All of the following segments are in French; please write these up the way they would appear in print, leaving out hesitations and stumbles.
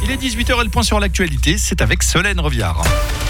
Il est 18h et le point sur l'actualité, c'est avec Solène Reviard.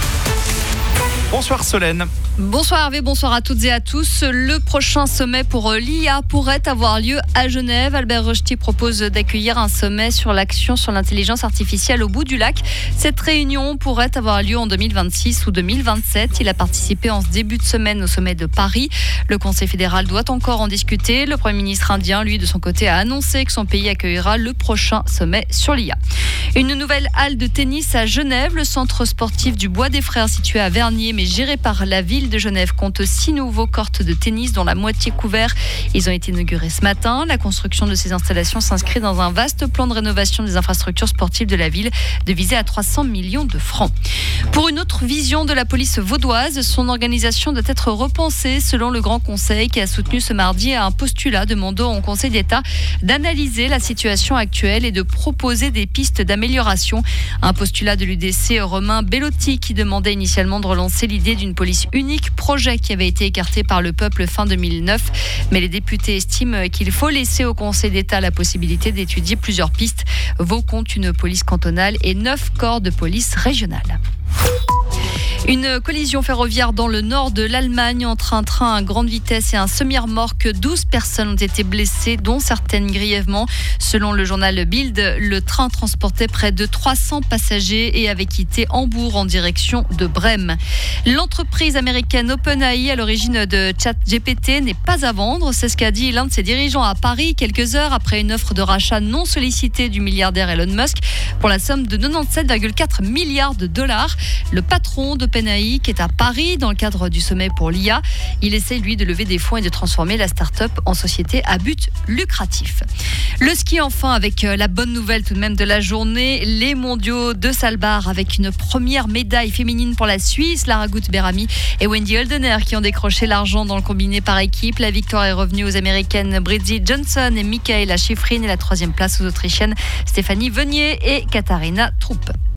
Bonsoir Solène. Bonsoir Hervé, bonsoir à toutes et à tous. Le prochain sommet pour l'IA pourrait avoir lieu à Genève. Albert Rochety propose d'accueillir un sommet sur l'action sur l'intelligence artificielle au bout du lac. Cette réunion pourrait avoir lieu en 2026 ou 2027. Il a participé en ce début de semaine au sommet de Paris. Le Conseil fédéral doit encore en discuter. Le Premier ministre indien, lui, de son côté, a annoncé que son pays accueillera le prochain sommet sur l'IA. Une nouvelle halle de tennis à Genève. Le centre sportif du Bois des Frères, situé à Vernier, mais géré par la ville de Genève, compte 6 nouveaux courts de tennis, dont la moitié couverts. Ils ont été inaugurés ce matin. La construction de ces installations s'inscrit dans un vaste plan de rénovation des infrastructures sportives de la ville, devisé à 300 millions de francs. Pour une autre vision de la police vaudoise, son organisation doit être repensée, selon le Grand Conseil, qui a soutenu ce mardi un postulat demandant au Conseil d'État d'analyser la situation actuelle et de proposer des pistes d'amélioration. Un postulat de l'UDC Romain Bellotti, qui demandait initialement de relancer l'idée d'une police unique, projet qui avait été écarté par le peuple fin 2009. Mais les députés estiment qu'il faut laisser au Conseil d'État la possibilité d'étudier plusieurs pistes. Vaud compte une police cantonale et 9 corps de police régionale. Une collision ferroviaire dans le nord de l'Allemagne entre un train à grande vitesse et un semi-remorque. 12 personnes ont été blessées, dont certaines grièvement. Selon le journal Bild, le train transportait près de 300 passagers et avait quitté Hambourg en direction de Brême. L'entreprise américaine OpenAI, à l'origine de ChatGPT, n'est pas à vendre. C'est ce qu'a dit l'un de ses dirigeants à Paris quelques heures après une offre de rachat non sollicitée du milliardaire Elon Musk pour la somme de 97,4 milliards de dollars. Le patron d'OpenAI, qui est à Paris dans le cadre du sommet pour l'IA, il essaie lui de lever des fonds et de transformer la start-up en société à but lucratif. Le ski enfin, avec la bonne nouvelle tout de même de la journée, les mondiaux de Svalbard avec une première médaille féminine pour la Suisse, Lara Gut-Berami et Wendy Holdener qui ont décroché l'argent dans le combiné par équipe. La victoire est revenue aux Américaines Bridget Johnson et Michaela Schifrin et la troisième place aux Autrichiennes Stéphanie Venier et Katharina Troop.